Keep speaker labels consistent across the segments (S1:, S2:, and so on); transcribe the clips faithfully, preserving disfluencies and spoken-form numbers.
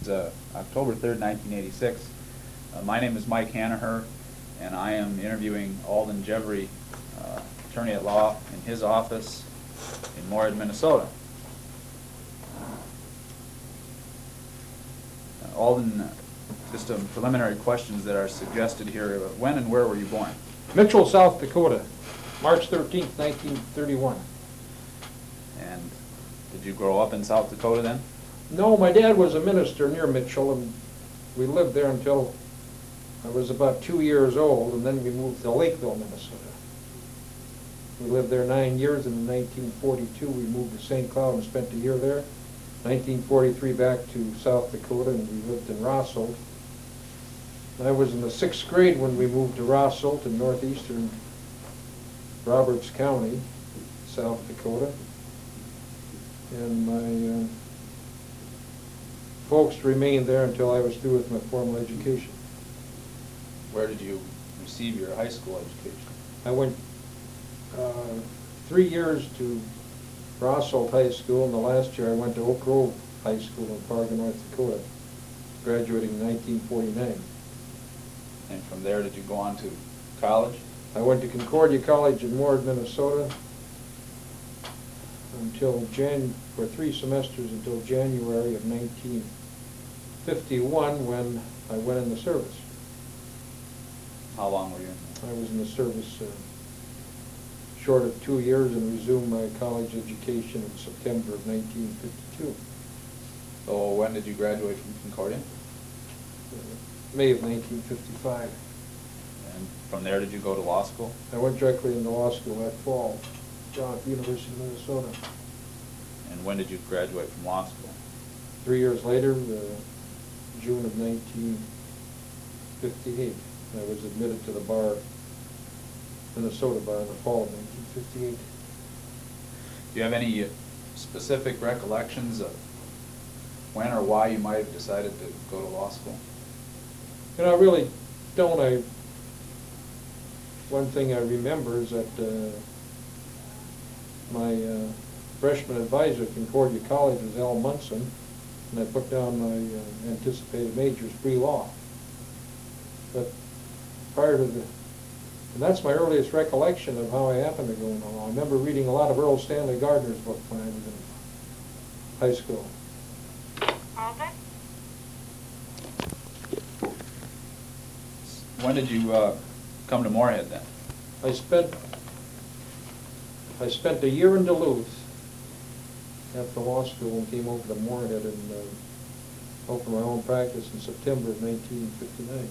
S1: is uh, October third, nineteen eighty-six. Uh, my name is Mike Hanaher, and I am interviewing Alden Jevry, uh, attorney at law, in his office in Moorhead, Minnesota. Uh, Alden, uh, just some preliminary questions that are suggested here. When and where were you born?
S2: Mitchell, South Dakota, March thirteenth, nineteen thirty-one.
S1: And did you grow up in South Dakota then?
S2: No, my dad was a minister near Mitchell, and we lived there until I was about two years old, and then we moved to Lakeville, Minnesota. We lived there nine years, and in nineteen forty-two we moved to Saint Cloud and spent a year there. nineteen forty-three back to South Dakota, and we lived in Rosselt. I was in the sixth grade when we moved to Rosselt in northeastern Roberts County, South Dakota. And my uh, folks remained there until I was through with my formal education.
S1: Where did you receive your high school education?
S2: I went uh, three years to Rosselt High School, and the last year I went to Oak Grove High School in Fargo, North Dakota, graduating in nineteen forty-nine.
S1: And from there, did you go on to college?
S2: I went to Concordia College in Moorhead, Minnesota, until Jan for three semesters until January of nineteen fifty-one, when I went in the service.
S1: How long were you in?
S2: I was in the service uh, short of two years and resumed my college education in September of nineteen fifty-two.
S1: So when did you graduate from Concordia?
S2: Uh, May of nineteen fifty-five.
S1: And from there, did you go to law school?
S2: I went directly into law school that fall, down at the University of Minnesota.
S1: And when did you graduate from law school?
S2: Three years later, uh, June of nineteen fifty-eight, I was admitted to the bar, Minnesota bar, in the fall of nineteen fifty-eight.
S1: Do you have any uh, specific recollections of when or why you might have decided to go to law school?
S2: You know, I really don't. I one thing I remember is that uh, my uh, freshman advisor at Concordia College was Al Munson, and I put down my uh, anticipated major as pre-law. But prior to the, and that's my earliest recollection of how I happened to go into law. I remember reading a lot of Earl Stanley Gardner's book when I was in high school.
S3: Alden?
S1: When did you uh, come to Moorhead then?
S2: I spent I spent a year in Duluth after law school and came over to Moorhead and uh, opened my own practice in September of nineteen fifty-nine.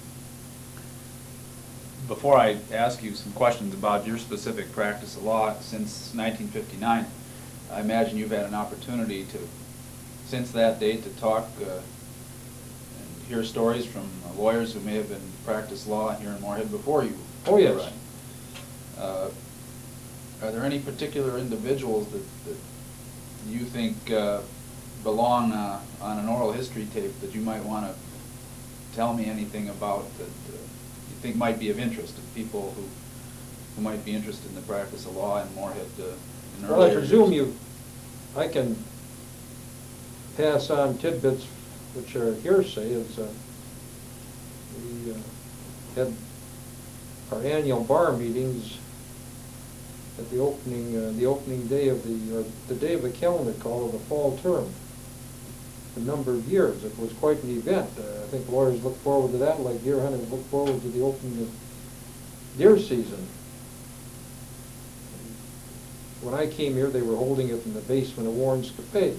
S1: Before I ask you some questions about your specific practice of law since nineteen fifty-nine, I imagine you've had an opportunity to, since that date, to talk uh, and hear stories from uh, lawyers who may have been practiced law here in Moorhead before you.
S2: Oh, yes.
S1: Right. Uh, are there any particular individuals that, that you think uh, belong uh, on an oral history tape that you might want to tell me anything about that uh, you think might be of interest to people who who might be interested in the practice of law in Moorhead? Uh, in
S2: Well, I
S1: earlier
S2: presume
S1: years?
S2: you, I can pass on tidbits which are hearsay. As uh, we uh, had our annual bar meetings at the opening, uh, the opening day of the, or the day of the calendar call of the fall term. A number of years, it was quite an event. Uh, I think lawyers look forward to that, like deer hunters look forward to the opening of deer season. When I came here, they were holding it in the basement of Warren's Cafe.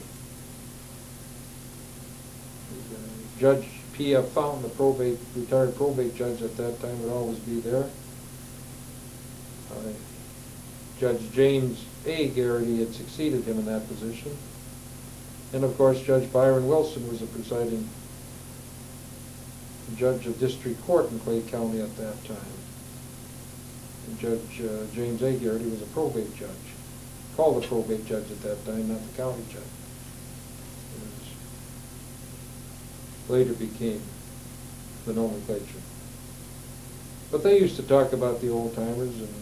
S2: Uh, Judge P F Fountain, the probate, retired probate judge at that time, would always be there. Uh, Judge James A. Garrity had succeeded him in that position. And of course, Judge Byron Wilson was the presiding judge of district court in Clay County at that time. And Judge uh, James A. Garrity was a probate judge, called the probate judge at that time, not the county judge. It was, later became the nomenclature. But they used to talk about the old timers, and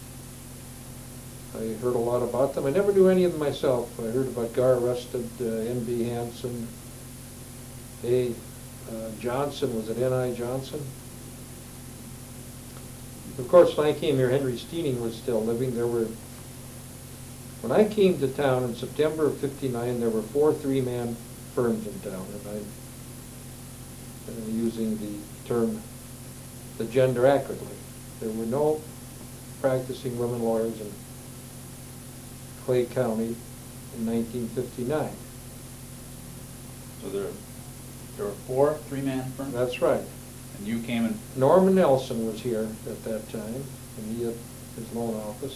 S2: I heard a lot about them. I never knew any of them myself. I heard about Gar Rusted, uh, N B Hansen, A. uh, Johnson, was it N I Johnson? Of course, when I came here, Henry Steening was still living. There were, when I came to town in September of fifty-nine, there were four three-man firms in town, and I'm uh, using the term, the gender accurately. There were no practicing women lawyers in Clay County in nineteen fifty-nine.
S1: So there, there were four three-man firms?
S2: That's right.
S1: And you came in?
S2: Norman Nelson was here at that time, and he had his loan office,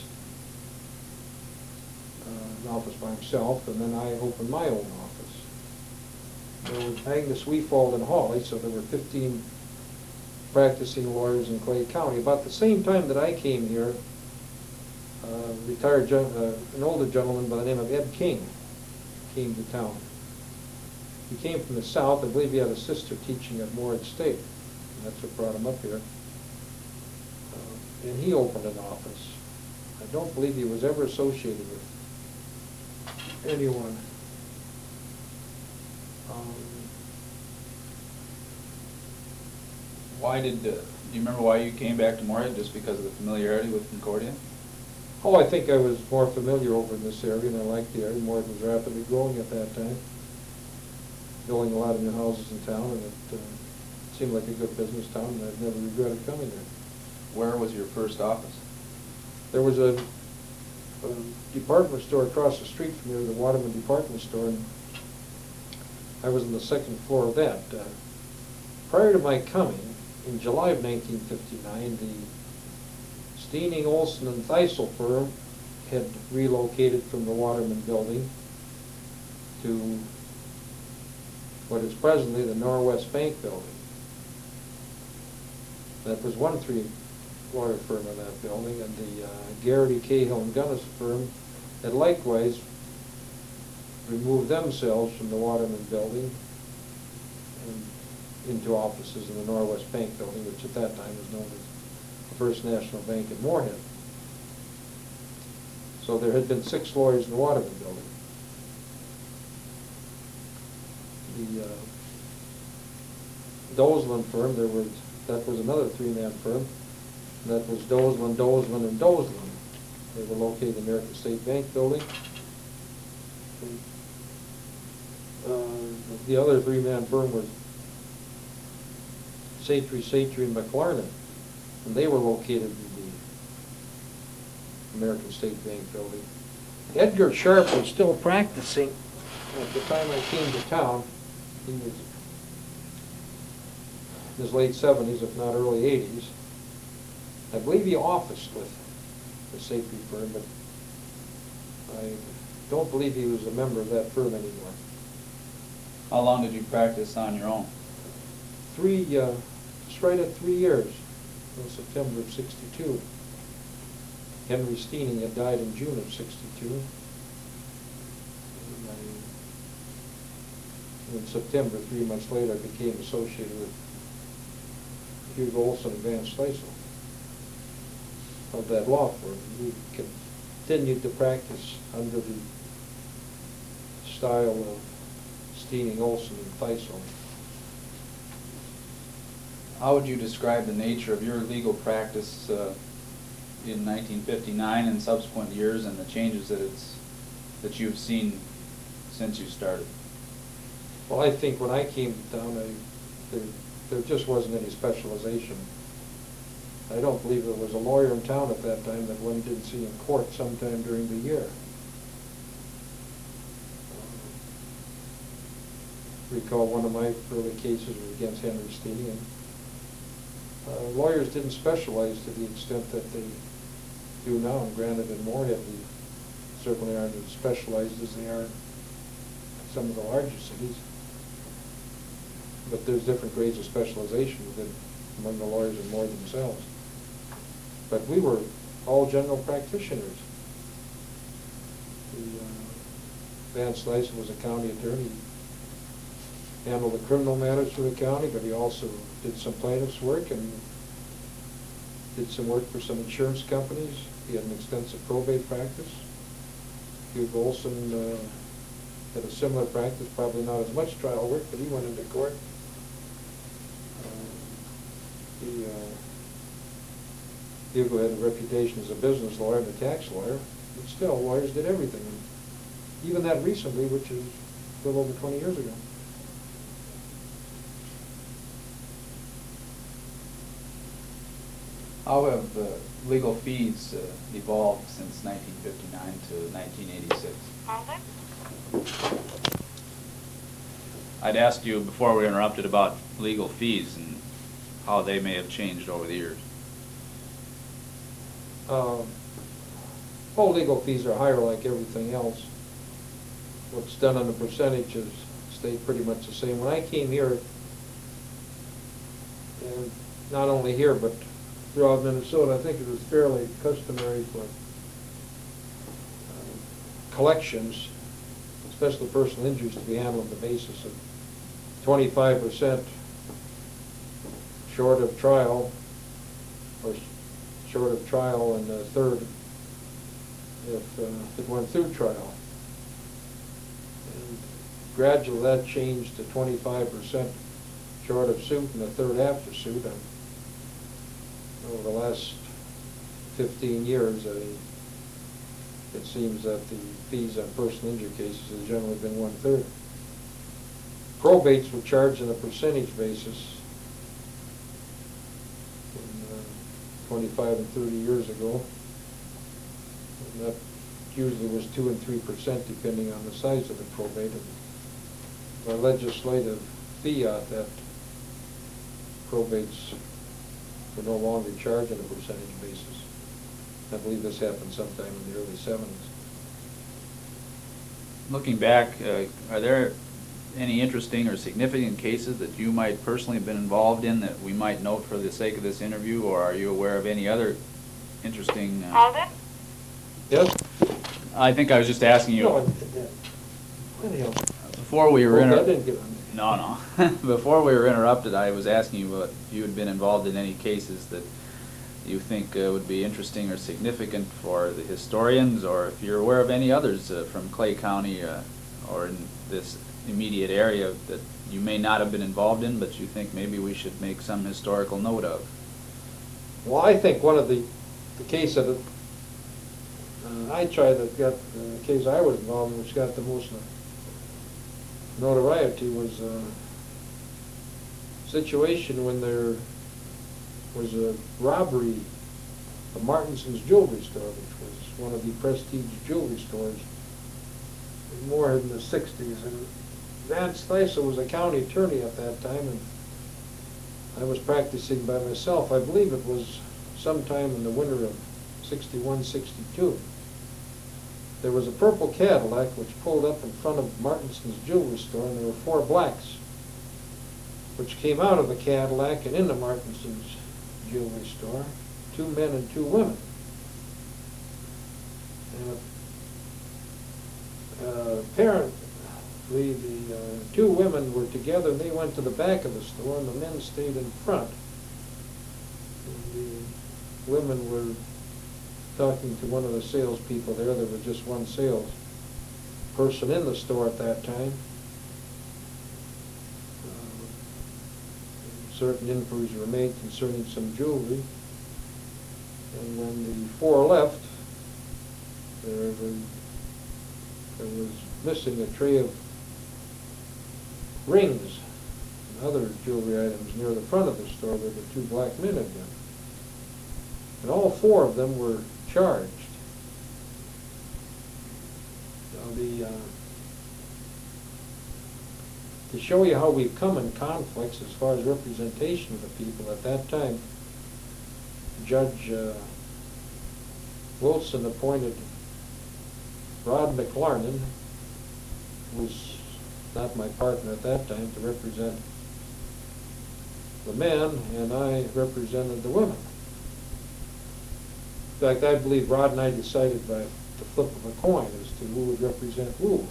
S2: uh, an office by himself, and then I opened my own office. There was Agnes Weefald and Hawley, so there were fifteen practicing lawyers in Clay County. About the same time that I came here, uh, retired gen uh, an older gentleman by the name of Ed King came to town. He came from the south. I believe he had a sister teaching at Morehead State. And that's what brought him up here. Uh, and he opened an office. I don't believe he was ever associated with anyone. Um,
S1: Why did, uh, do you remember why you came back to Morehead? Just because of the familiarity with Concordia?
S2: oh, I think I was more familiar over in this area, and I liked the area. Morehead was rapidly growing at that time, building a lot of new houses in town, and it uh, seemed like a good business town, and I've never regretted coming there.
S1: Where was your first office?
S2: There was a, a department store across the street from here, the Waterman Department Store, and I was on the second floor of that. Uh, prior to my coming, in July of nineteen fifty-nine, the Steening, Olson, and Theisel firm had relocated from the Waterman building to what is presently the Norwest Bank building. That was one three-lawyer firm in that building, and the uh, Garrity, Cahill, and Gunnis firm had likewise removed themselves from the Waterman building and into offices in the Norwest Bank building, which at that time was known as the First National Bank in Morehead. So there had been six lawyers in the Waterman building. The uh, Dozeland firm, there was, that was another three-man firm. And that was Dozeland, Dozeland, and Dozeland. They were located in the American State Bank building. And, uh, the other three-man firm was Satry, Satry, and McLarnin, and they were located in the American State Bank building. Edgar Sharp was still practicing at the time I came to town. He was in his late seventies, if not early eighties. I believe he officed with the Satry firm, but I don't believe he was a member of that firm anymore.
S1: How long did you practice on your own?
S2: Three, uh, just right at three years, in September of sixty-two. Henry Steening had died in June of sixty-two. And I, in September, three months later, I became associated with Hugh Olson and Vance Theisel of that law firm. We continued to practice under the style of Steening, Olson, and Theisel.
S1: How would you describe the nature of your legal practice uh, in nineteen fifty-nine and subsequent years, and the changes that it's that you've seen since you started?
S2: Well, I think when I came to town, I, there, there just wasn't any specialization. I don't believe there was a lawyer in town at that time that one didn't see in court sometime during the year. Recall one of my early cases was against Henry Steening, and uh, lawyers didn't specialize to the extent that they do now. And granted, in Morehead, we certainly aren't as specialized as they are in some of the larger cities. But there's different grades of specialization within among the lawyers in Morehead themselves. But we were all general practitioners. The, uh, Vance Theisel was a county attorney. He handled the criminal matters for the county, but he also did some plaintiff's work and did some work for some insurance companies. He had an extensive probate practice. Hugh Olson uh, had a similar practice, probably not as much trial work, but he went into court. Uh, He, uh, Hugo had a reputation as a business lawyer and a tax lawyer, but still, lawyers did everything. And even that recently, which is a little over twenty years ago.
S1: How have uh, legal fees uh, evolved since nineteen fifty-nine to nineteen eighty-six?
S3: Alden?
S1: I'd asked you before we were interrupted about legal fees and how they may have changed over the years.
S2: Um, all legal fees are higher like everything else. What's done on the percentages stayed pretty much the same. When I came here, and not only here, but throughout Minnesota, I think it was fairly customary for um, collections, especially personal injuries, to be handled on the basis of twenty-five percent short of trial, or short of trial and a third if uh, it went through trial. And gradually that changed to twenty-five percent short of suit and a third after suit. And over the last fifteen years, I, it seems that the fees on personal injury cases has generally been one-third. Probates were charged on a percentage basis when, uh, twenty-five and thirty years ago. And that usually was two and three percent depending on the size of the probate. And by legislative fiat, that probates were no longer charged on a percentage basis. I believe this happened sometime in the early seventies.
S1: Looking back, uh, are there any interesting or significant cases that you might personally have been involved in that we might note for the sake of this interview, or are you aware of any other interesting... Uh,
S3: Alden?
S2: Yes?
S1: I think I was just asking you...
S2: No, I did that. Anyhow.
S1: Before we were...
S2: Oh,
S1: inter-
S2: I didn't get on there.
S1: No, no. Before we were interrupted, I was asking you if you had been involved in any cases that you think uh, would be interesting or significant for the historians, or if you're aware of any others uh, from Clay County uh, or in this immediate area that you may not have been involved in, but you think maybe we should make some historical note of.
S2: Well, I think one of the, the case that it, uh, I tried that got, the case I was involved in, which got the most notoriety, was a situation when there was a robbery of Martinson's jewelry store, which was one of the prestige jewelry stores more in the sixties. And Vance Theisa was a county attorney at that time, and I was practicing by myself. I believe it was sometime in the winter of sixty-one, sixty-two. There was a purple Cadillac which pulled up in front of Martinson's jewelry store, and there were four blacks which came out of the Cadillac and into Martinson's jewelry store, two men and two women. And uh, apparently the uh, two women were together, and they went to the back of the store, and the men stayed in front. And the women were talking to one of the salespeople there. There was just one sales person in the store at that time. Uh, certain inquiries were made concerning some jewelry. And when the four left, there was, there was missing a tray of rings and other jewelry items near the front of the store where the two black men had been. And all four of them were charged. Now the, uh, to show you how we've come in conflicts as far as representation of the people, at that time, Judge uh, Wilson appointed Rod McLarnon, who was not my partner at that time, to represent the men, and I represented the women. In fact, I believe Rod and I decided by the flip of a coin as to who would represent who.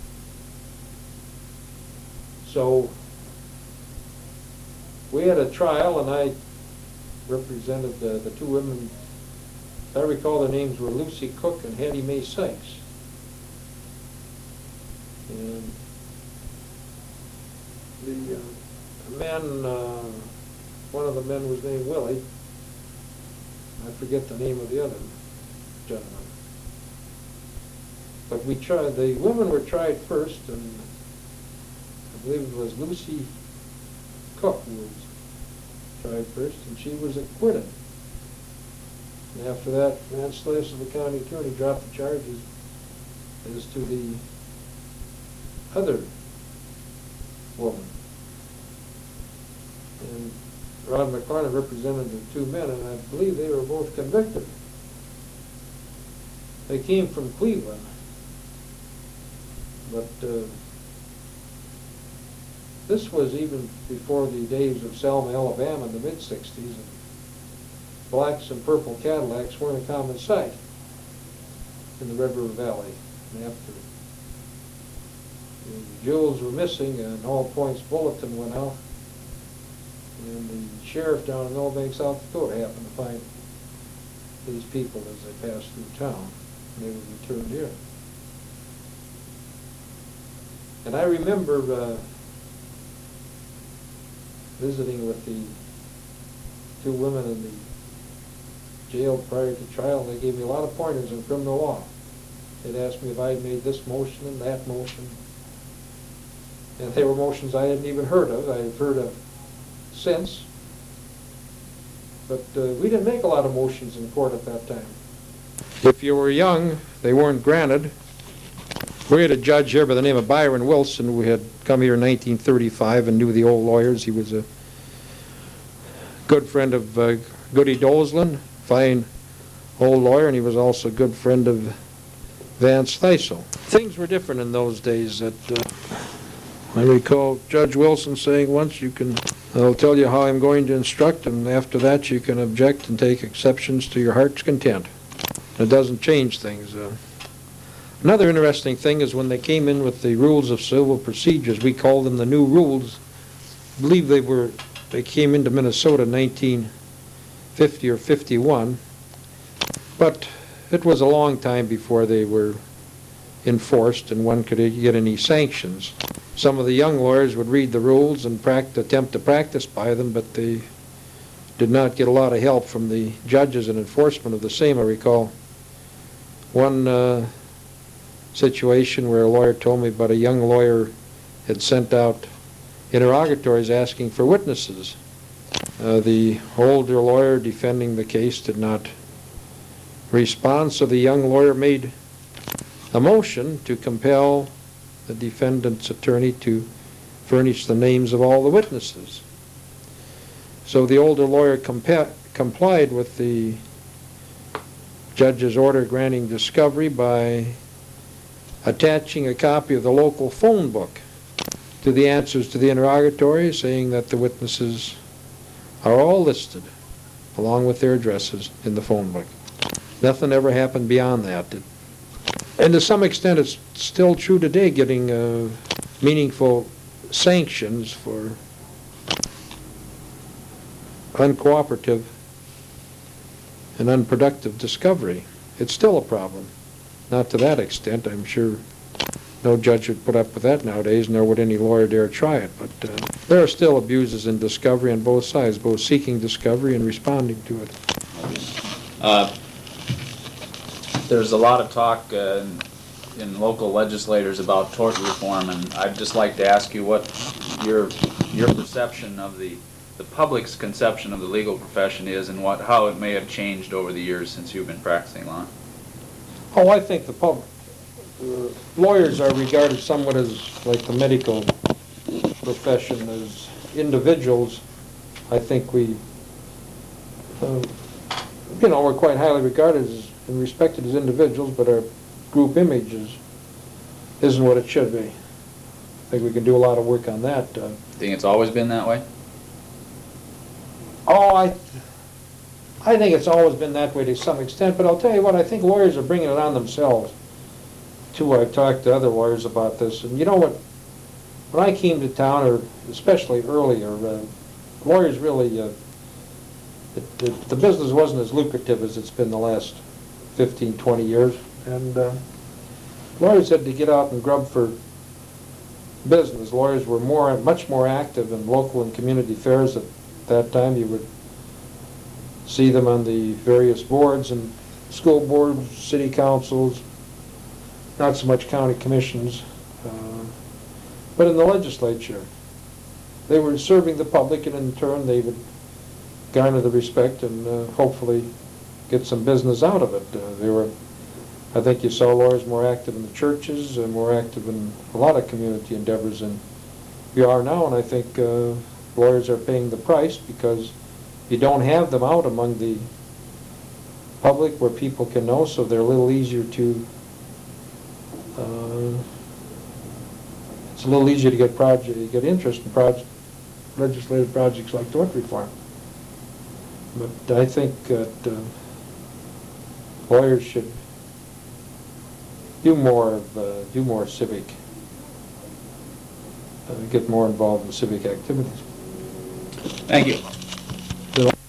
S2: So we had a trial, and I represented the, the two women. If I recall, their names were Lucy Cook and Hattie Mae Sykes. And the uh, men, uh, one of the men was named Willie. I forget the name of the other gentleman. But we tried, the women were tried first, and I believe it was Lucy Cook who was tried first, and she was acquitted. And after that, Vance Slice, the county attorney, dropped the charges as to the other woman. And Rod McCartney represented the two men, and I believe they were both convicted. They came from Cleveland, but uh, this was even before the days of Selma, Alabama in the mid sixties. And blacks and purple Cadillacs weren't a common sight in the Red River Valley. And after the jewels were missing, an all points bulletin went out, and the sheriff down in Millbank, South Dakota happened to find these people as they passed through town, and they were returned here. And I remember uh, visiting with the two women in the jail prior to trial. They gave me a lot of pointers in criminal law. They'd asked me if I'd made this motion and that motion. And they were motions I hadn't even heard of. I've heard of since. But uh, we didn't make a lot of motions in court at that time. If you were young, they weren't granted. We had a judge here by the name of Byron Wilson who had come here in nineteen thirty-five and knew the old lawyers. He was a good friend of uh, Goody Doslin, fine old lawyer, and he was also a good friend of Vance Theisel. Things were different in those days. That uh, I recall Judge Wilson saying once, you can, I'll tell you how I'm going to instruct, and after that you can object and take exceptions to your heart's content. It doesn't change things. Uh, another interesting thing is when they came in with the rules of civil procedures, we called them the new rules. I believe they were, they came into Minnesota in nineteen fifty or fifty-one, but it was a long time before they were enforced and one could get any sanctions. Some of the young lawyers would read the rules and pract attempt to practice by them, but they did not get a lot of help from the judges in enforcement of the same. I recall one uh, situation where a lawyer told me about a young lawyer had sent out interrogatories asking for witnesses. Uh, the older lawyer defending the case did not respond, so the young lawyer made a motion to compel the defendant's attorney to furnish the names of all the witnesses. So the older lawyer complied with the judge's order granting discovery by attaching a copy of the local phone book to the answers to the interrogatory, saying that the witnesses are all listed along with their addresses in the phone book. Nothing ever happened beyond that. It, and to some extent it's still true today, getting uh, meaningful sanctions for uncooperative and unproductive discovery. It's still a problem. Not to that extent. I'm sure no judge would put up with that nowadays, nor would any lawyer dare try it. But uh, there are still abuses in discovery on both sides, both seeking discovery and responding to it.
S1: Uh, there's a lot of talk uh, in, in local legislators about tort reform, and I'd just like to ask you what your your perception of the the public's conception of the legal profession is, and what how it may have changed over the years since you've been practicing law.
S2: Oh, I think the public. Uh, lawyers are regarded somewhat as like the medical profession, as individuals. I think we, uh, you know, we're quite highly regarded as, and respected as individuals, but our group image is, isn't what it should be. I think we can do a lot of work on that. Uh,
S1: Think it's always been that way?
S2: oh, I, I think it's always been that way to some extent, but I'll tell you what, I think lawyers are bringing it on themselves. Too, I've talked to other lawyers about this, and you know what, when I came to town, or especially earlier, uh, lawyers really, uh, it, the, the business wasn't as lucrative as it's been the last fifteen, twenty years, and uh, lawyers had to get out and grub for business. Lawyers were more, much more active in local and community affairs at that time. You would see them on the various boards and school boards, city councils, not so much county commissions, uh, but in the legislature. They were serving the public, and in turn they would garner the respect and uh, hopefully get some business out of it. Uh, they were, I think you saw lawyers more active in the churches and more active in a lot of community endeavors than we are now, and I think uh, lawyers are paying the price because you don't have them out among the public where people can know, so they're a little easier to, uh, it's a little easier to get project, get interest in project, legislative projects like tort reform. But I think that uh, lawyers should do more of, uh, do more civic, uh, get more involved in civic activities.
S1: Thank you.
S2: You know,